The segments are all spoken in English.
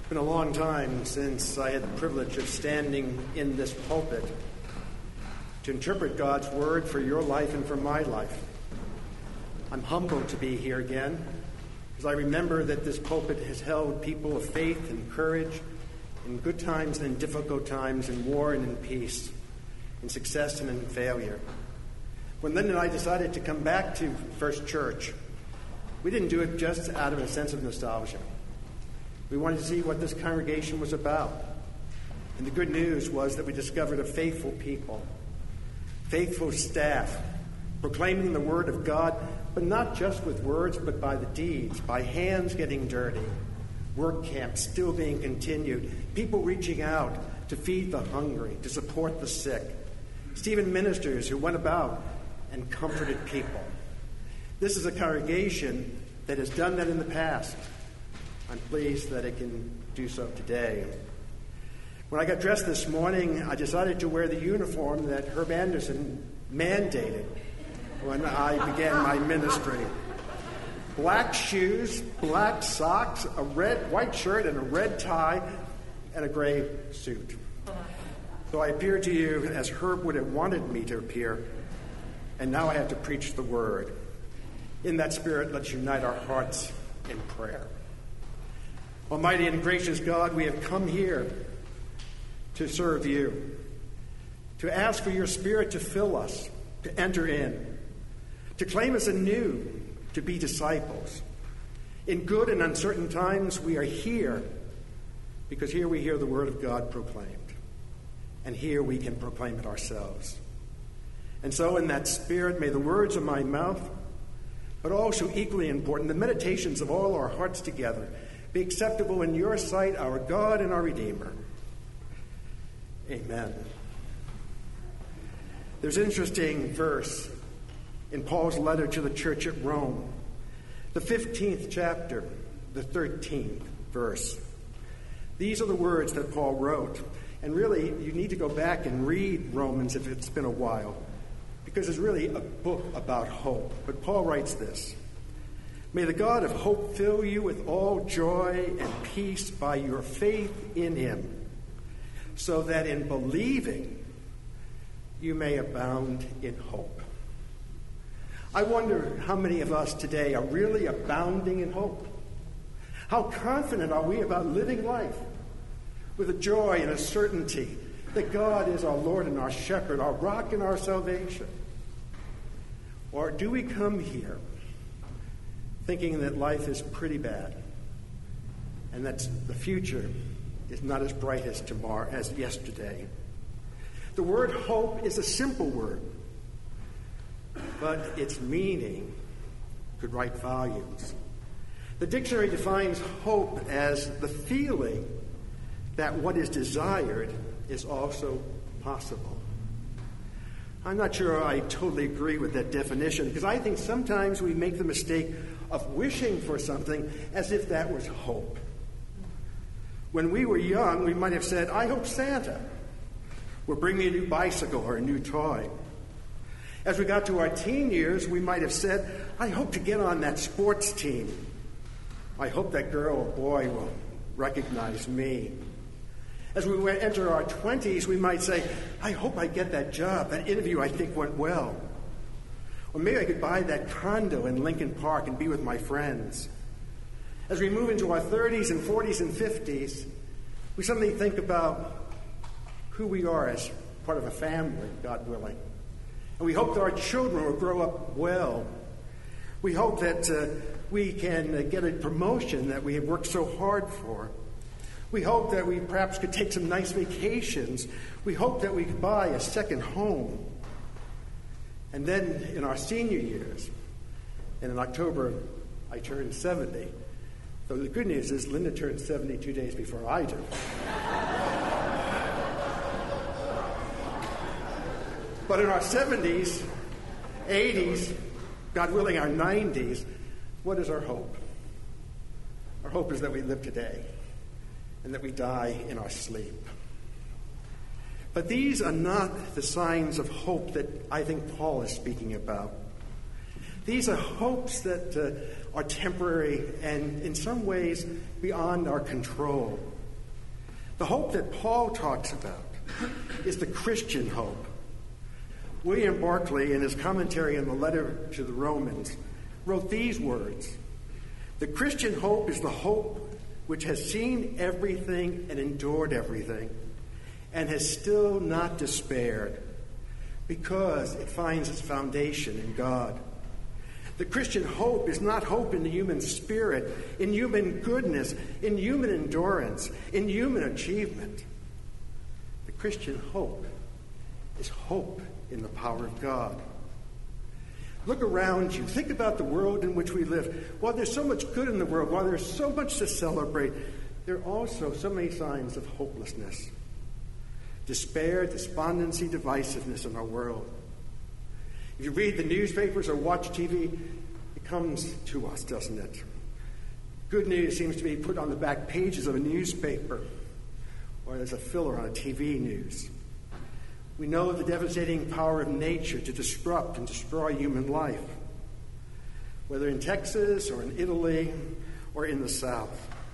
been a long time since I had the privilege of standing in this pulpit to interpret God's word for your life and for my life. I'm humbled to be here again, because I remember that this pulpit has held people of faith and courage in good times and in difficult times, in war and in peace, in success and in failure. When Lynn and I decided to come back to First Church, we didn't do it just out of a sense of nostalgia. We wanted to see what this congregation was about. And the good news was that we discovered a faithful people, faithful staff, proclaiming the word of God, but not just with words, but by the deeds, by hands getting dirty, work camps still being continued, people reaching out to feed the hungry, to support the sick, Stephen ministers who went about and comforted people. This is a congregation that has done that in the past. I'm pleased that it can do so today. When I got dressed this morning, I decided to wear the uniform that Herb Anderson mandated when I began my ministry. Black shoes, black socks, a white shirt and a red tie, and a gray suit. So I appeared to you as Herb would have wanted me to appear, and now I have to preach the word. In that spirit, let's unite our hearts in prayer. Almighty and gracious God, we have come here to serve you, to ask for your Spirit to fill us, to enter in, to claim us anew, to be disciples. In good and uncertain times, we are here because here we hear the word of God proclaimed, and here we can proclaim it ourselves. And so in that spirit, may the words of my mouth, but also equally important, the meditations of all our hearts together, be acceptable in your sight, our God and our Redeemer. Amen. There's an interesting verse in Paul's letter to the church at Rome, the 15th chapter, the 13th verse. These are the words that Paul wrote. And really, you need to go back and read Romans if it's been a while, because it's really a book about hope. But Paul writes this: "May the God of hope fill you with all joy and peace by your faith in him, so that in believing you may abound in hope." I wonder how many of us today are really abounding in hope. How confident are we about living life with a joy and a certainty that God is our Lord and our shepherd, our rock and our salvation? Or do we come here thinking that life is pretty bad and that the future is not as bright as tomorrow, as yesterday? The word hope is a simple word, but its meaning could write volumes. The dictionary defines hope as the feeling that what is desired is also possible. I'm not sure I totally agree with that definition, because I think sometimes we make the mistake of wishing for something as if that was hope. When we were young, we might have said, "I hope Santa will bring me a new bicycle or a new toy." As we got to our teen years, we might have said, "I hope to get on that sports team. I hope that girl or boy will recognize me." As we enter our 20s, we might say, "I hope I get that job. That interview I think went well. Or maybe I could buy that condo in Lincoln Park and be with my friends." As we move into our 30s and 40s and 50s, we suddenly think about who we are as part of a family, God willing. And we hope that our children will grow up well. We hope that we can get a promotion that we have worked so hard for. We hope that we perhaps could take some nice vacations. We hope that we could buy a second home. And then in our senior years, and in October, I turned 70. So the good news is Linda turned 70 2 days before I do. But in our 70s, 80s, God willing, our 90s, what is our hope? Our hope is that we live today and that we die in our sleep. But these are not the signs of hope that I think Paul is speaking about. These are hopes that are temporary and in some ways beyond our control. The hope that Paul talks about is the Christian hope. William Barclay, in his commentary on the letter to the Romans, wrote these words: "The Christian hope is the hope which has seen everything and endured everything, and has still not despaired, because it finds its foundation in God. The Christian hope is not hope in the human spirit, in human goodness, in human endurance, in human achievement. The Christian hope is hope in the power of God." Look around you. Think about the world in which we live. While there's so much good in the world, while there's so much to celebrate, there are also so many signs of hopelessness, despair, despondency, divisiveness in our world. If you read the newspapers or watch TV, it comes to us, doesn't it? Good news seems to be put on the back pages of a newspaper, or there's a filler on a TV news. We know the devastating power of nature to disrupt and destroy human life, whether in Texas or in Italy or in the South.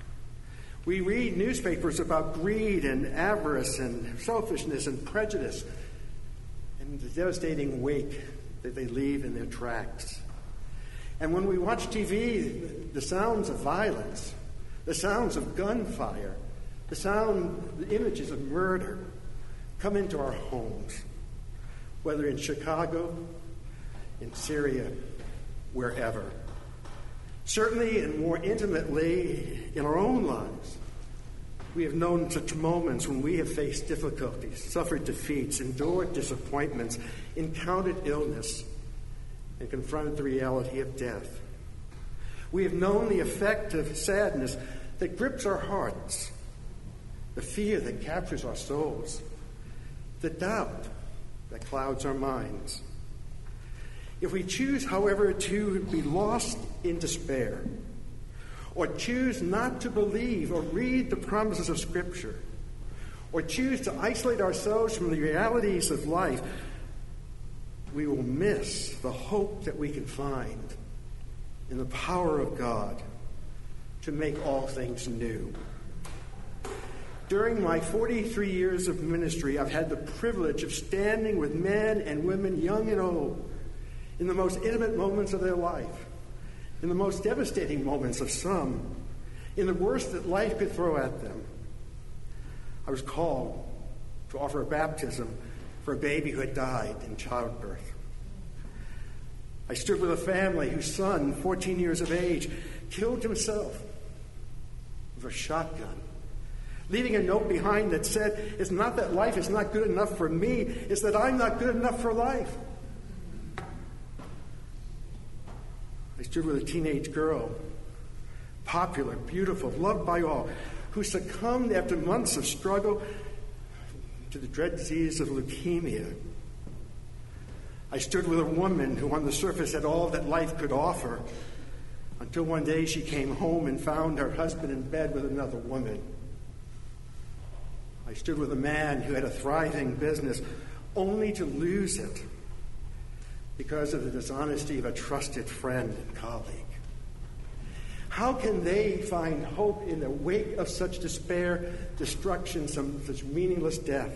We read newspapers about greed and avarice and selfishness and prejudice and the devastating wake that they leave in their tracks. And when we watch TV, the sounds of violence, the sounds of gunfire, the images of murder come into our homes, whether in Chicago, in Syria, wherever. Certainly and more intimately in our own lives, we have known such moments when we have faced difficulties, suffered defeats, endured disappointments, encountered illness, and confronted the reality of death. We have known the effect of sadness that grips our hearts, the fear that captures our souls, the doubt that clouds our minds. If we choose, however, to be lost in despair, or choose not to believe or read the promises of Scripture, or choose to isolate ourselves from the realities of life, we will miss the hope that we can find in the power of God to make all things new. During my 43 years of ministry, I've had the privilege of standing with men and women, young and old, in the most intimate moments of their life, in the most devastating moments of some, in the worst that life could throw at them. I was called to offer a baptism for a baby who had died in childbirth. I stood with a family whose son, 14 years of age, killed himself with a shotgun, leaving a note behind that said, "It's not that life is not good enough for me, it's that I'm not good enough for life." I stood with a teenage girl, popular, beautiful, loved by all, who succumbed after months of struggle to the dread disease of leukemia. I stood with a woman who on the surface had all that life could offer, until one day she came home and found her husband in bed with another woman. I stood with a man who had a thriving business, only to lose it because of the dishonesty of a trusted friend and colleague. How can they find hope in the wake of such despair, destruction, such meaningless death?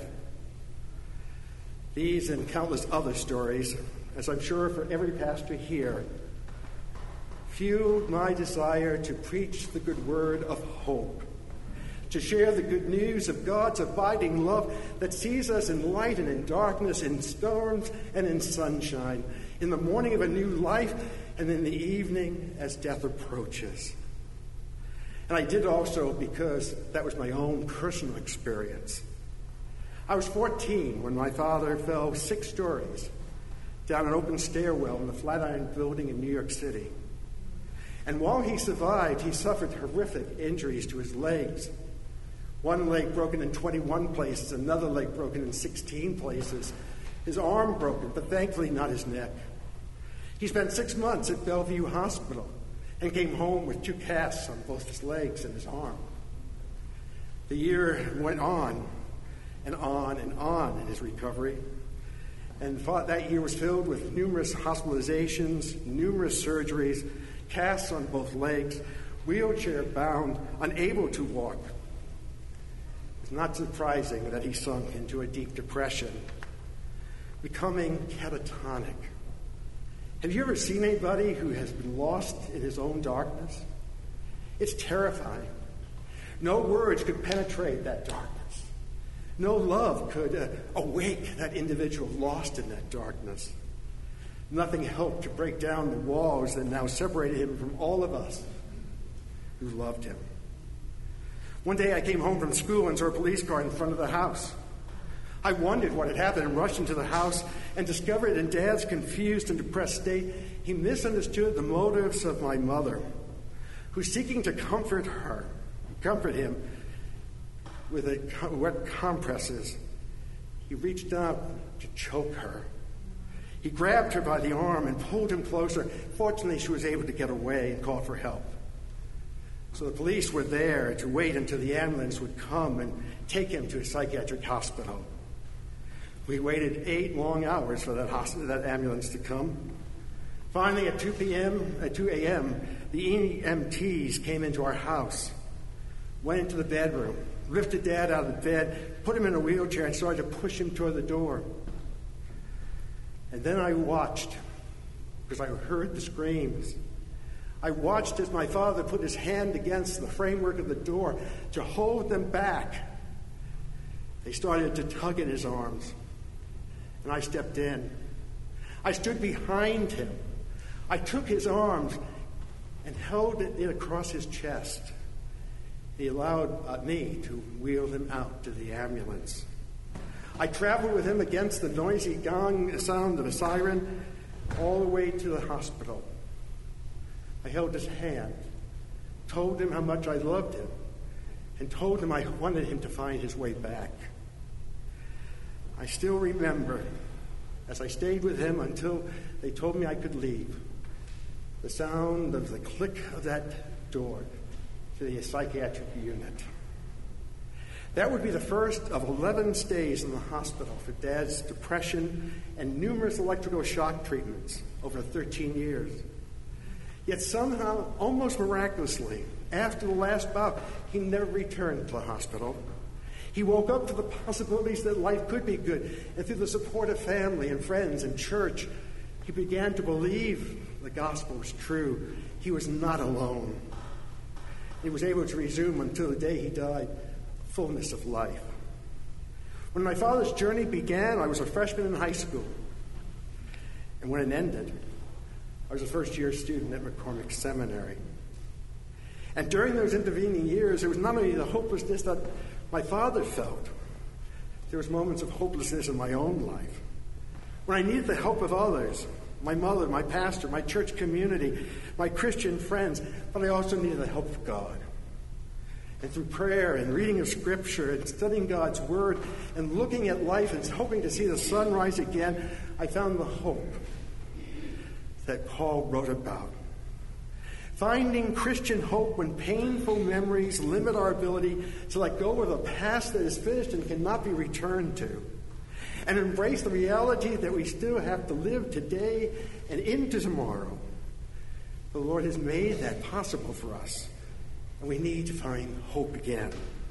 These and countless other stories, as I'm sure for every pastor here, fueled my desire to preach the good word of hope, to share the good news of God's abiding love that sees us in light and in darkness, in storms and in sunshine, in the morning of a new life and in the evening as death approaches. And I did also because that was my own personal experience. I was 14 when my father fell 6 stories down an open stairwell in the Flatiron Building in New York City. And while he survived, he suffered horrific injuries to his legs. One leg broken in 21 places, another leg broken in 16 places, his arm broken, but thankfully not his neck. He spent 6 months at Bellevue Hospital and came home with 2 casts on both his legs and his arm. The year went on and on and on in his recovery, and that year was filled with numerous hospitalizations, numerous surgeries, casts on both legs, wheelchair-bound, unable to walk. It's not surprising that he sunk into a deep depression, becoming catatonic. Have you ever seen anybody who has been lost in his own darkness? It's terrifying. No words could penetrate that darkness. No love could awake that individual lost in that darkness. Nothing helped to break down the walls that now separated him from all of us who loved him. One day I came home from school and saw a police car in front of the house. I wondered what had happened and rushed into the house and discovered in Dad's confused and depressed state, he misunderstood the motives of my mother, who's seeking to comfort him with wet compresses. He reached out to choke her. He grabbed her by the arm and pulled him closer. Fortunately, she was able to get away and call for help. So the police were there to wait until the ambulance would come and take him to a psychiatric hospital. We waited 8 long hours for that ambulance to come. Finally, at 2 a.m., the EMTs came into our house, went into the bedroom, lifted Dad out of the bed, put him in a wheelchair, and started to push him toward the door. And then I watched, because I heard the screams. I watched as my father put his hand against the framework of the door to hold them back. They started to tug at his arms, and I stepped in. I stood behind him. I took his arms and held it across his chest. He allowed me to wheel him out to the ambulance. I traveled with him against the noisy gong sound of a siren all the way to the hospital. I held his hand, told him how much I loved him, and told him I wanted him to find his way back. I still remember, as I stayed with him until they told me I could leave, the sound of the click of that door to the psychiatric unit. That would be the first of 11 stays in the hospital for Dad's depression and numerous electrical shock treatments over 13 years. Yet somehow, almost miraculously, after the last bout, he never returned to the hospital. He woke up to the possibilities that life could be good, and through the support of family and friends and church, he began to believe the gospel was true. He was not alone. He was able to resume until the day he died, fullness of life. When my father's journey began, I was a freshman in high school. And when it ended, I was a first-year student at McCormick Seminary. And during those intervening years, it was not only the hopelessness that my father felt, there was moments of hopelessness in my own life. When I needed the help of others, my mother, my pastor, my church community, my Christian friends, but I also needed the help of God. And through prayer and reading of Scripture and studying God's Word and looking at life and hoping to see the sun rise again, I found the hope that Paul wrote about. Finding Christian hope when painful memories limit our ability to let go of a past that is finished and cannot be returned to, and embrace the reality that we still have to live today and into tomorrow. The Lord has made that possible for us, and we need to find hope again.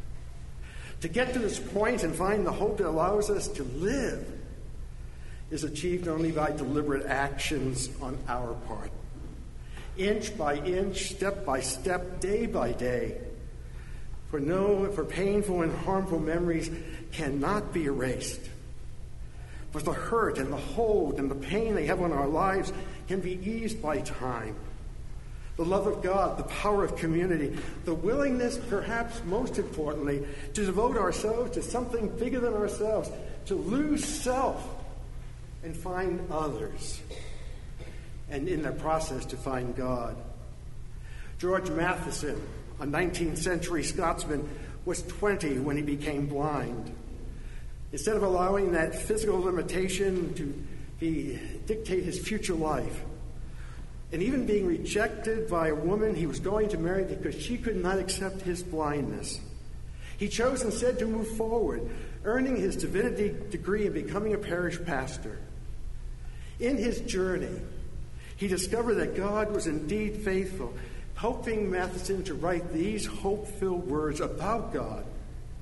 To get to this point and find the hope that allows us to live is achieved only by deliberate actions on our part. Inch by inch, step by step, day by day. For painful and harmful memories cannot be erased. But the hurt and the hold and the pain they have on our lives can be eased by time. The love of God, the power of community, the willingness, perhaps most importantly, to devote ourselves to something bigger than ourselves, to lose self and find others, and in that process to find God. George Matheson, a 19th century Scotsman, was 20 when he became blind. Instead of allowing that physical limitation to dictate his future life, and even being rejected by a woman he was going to marry because she could not accept his blindness, he chose instead to move forward, earning his divinity degree and becoming a parish pastor. In his journey, he discovered that God was indeed faithful, helping Matheson to write these hope-filled words about God.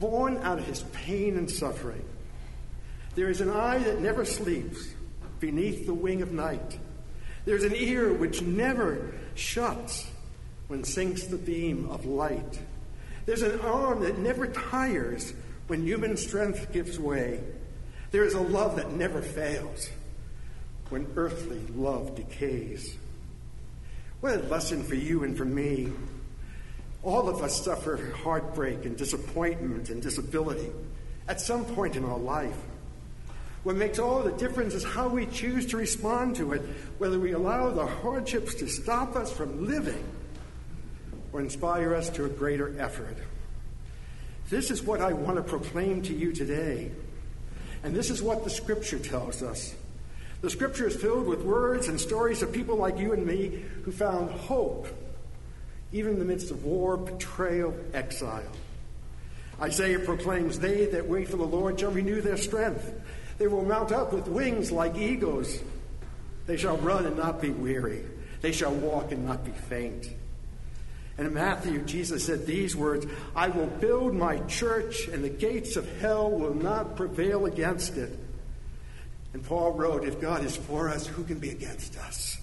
born out of his pain and suffering. There is an eye that never sleeps beneath the wing of night. There's an ear which never shuts when sinks the beam of light. There's an arm that never tires when human strength gives way. There is a love that never fails when earthly love decays. What a lesson for you and for me. All of us suffer heartbreak and disappointment and disability at some point in our life. What makes all the difference is how we choose to respond to it, whether we allow the hardships to stop us from living or inspire us to a greater effort. This is what I want to proclaim to you today. And this is what the Scripture tells us. The Scripture is filled with words and stories of people like you and me who found hope, even in the midst of war, betrayal, exile. Isaiah proclaims, "They that wait for the Lord shall renew their strength. They will mount up with wings like eagles. They shall run and not be weary. They shall walk and not be faint." And in Matthew, Jesus said these words, "I will build my church, and the gates of hell will not prevail against it." And Paul wrote, "If God is for us, who can be against us?"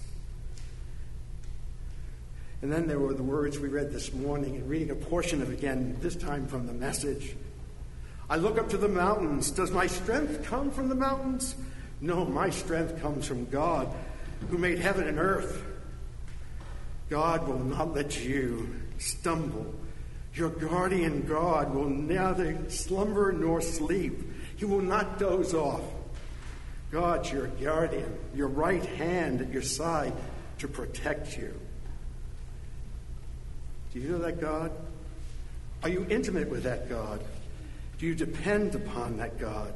And then there were the words we read this morning, and reading a portion of it again, this time from the Message. "I look up to the mountains. Does my strength come from the mountains? No, my strength comes from God, who made heaven and earth. God will not let you stumble. Your guardian God will neither slumber nor sleep. He will not doze off. God's your guardian, your right hand at your side to protect you." Do you know that God? Are you intimate with that God? Do you depend upon that God?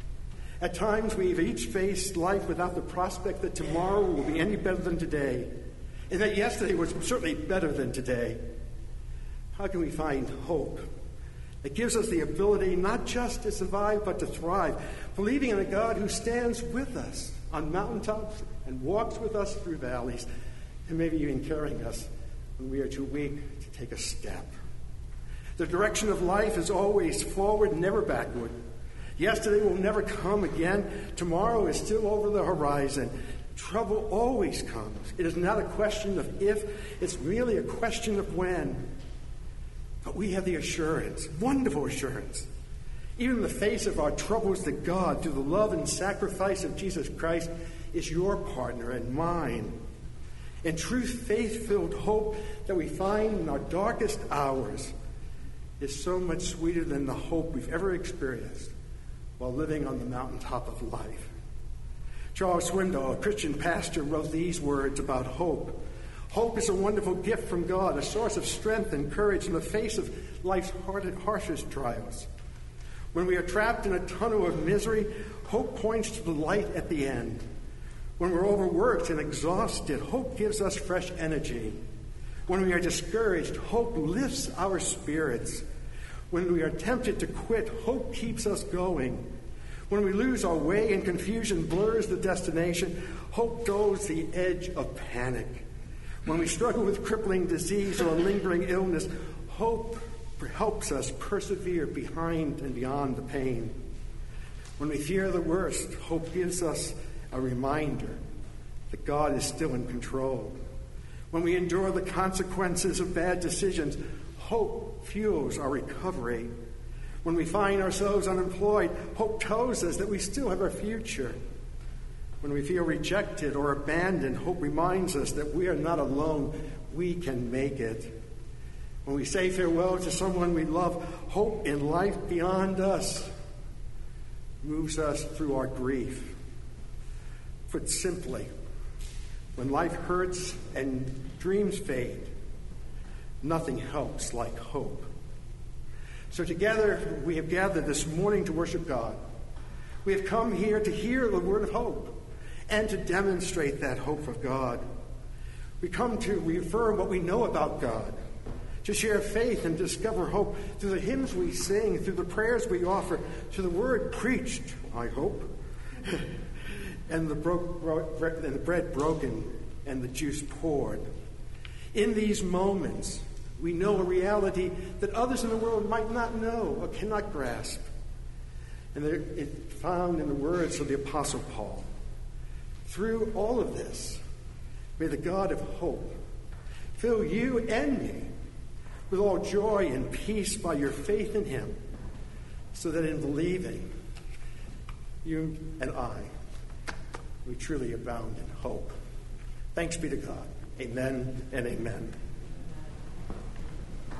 At times we've each faced life without the prospect that tomorrow will be any better than today, and that yesterday was certainly better than today. How can we find hope that gives us the ability not just to survive but to thrive, believing in a God who stands with us on mountaintops and walks with us through valleys, and maybe even carrying us when we are too weak to take a step? The direction of life is always forward, never backward. Yesterday will never come again. Tomorrow is still over the horizon. Trouble always comes. It is not a question of if, it's merely a question of when. But we have the assurance, wonderful assurance, even in the face of our troubles, that God, through the love and sacrifice of Jesus Christ, is your partner and mine. In truth, faith-filled hope that we find in our darkest hours is so much sweeter than the hope we've ever experienced while living on the mountaintop of life. Charles Swindoll, a Christian pastor, wrote these words about hope. "Hope is a wonderful gift from God, a source of strength and courage in the face of life's harshest trials. When we are trapped in a tunnel of misery, hope points to the light at the end. When we're overworked and exhausted, hope gives us fresh energy. When we are discouraged, hope lifts our spirits. When we are tempted to quit, hope keeps us going. When we lose our way and confusion blurs the destination, hope dulls the edge of panic. When we struggle with crippling disease or a lingering illness, hope helps us persevere behind and beyond the pain. When we fear the worst, hope gives us a reminder that God is still in control. When we endure the consequences of bad decisions, hope fuels our recovery. When we find ourselves unemployed, hope tells us that we still have a future. When we feel rejected or abandoned, hope reminds us that we are not alone. We can make it. When we say farewell to someone we love, hope in life beyond us moves us through our grief. Put simply, when life hurts and dreams fade, nothing helps like hope. So together we have gathered this morning to worship God. We have come here to hear the word of hope and to demonstrate that hope of God. We come to reaffirm what we know about God, to share faith and discover hope through the hymns we sing, through the prayers we offer, through the word preached, I hope, and the bread broken and the juice poured. In these moments, We know a reality that others in the world might not know or cannot grasp. And it's found in the words of the Apostle Paul. Through all of this, may the God of hope fill you and me with all joy and peace by your faith in him, so that in believing, you and I, we truly abound in hope. Thanks be to God. Amen and amen.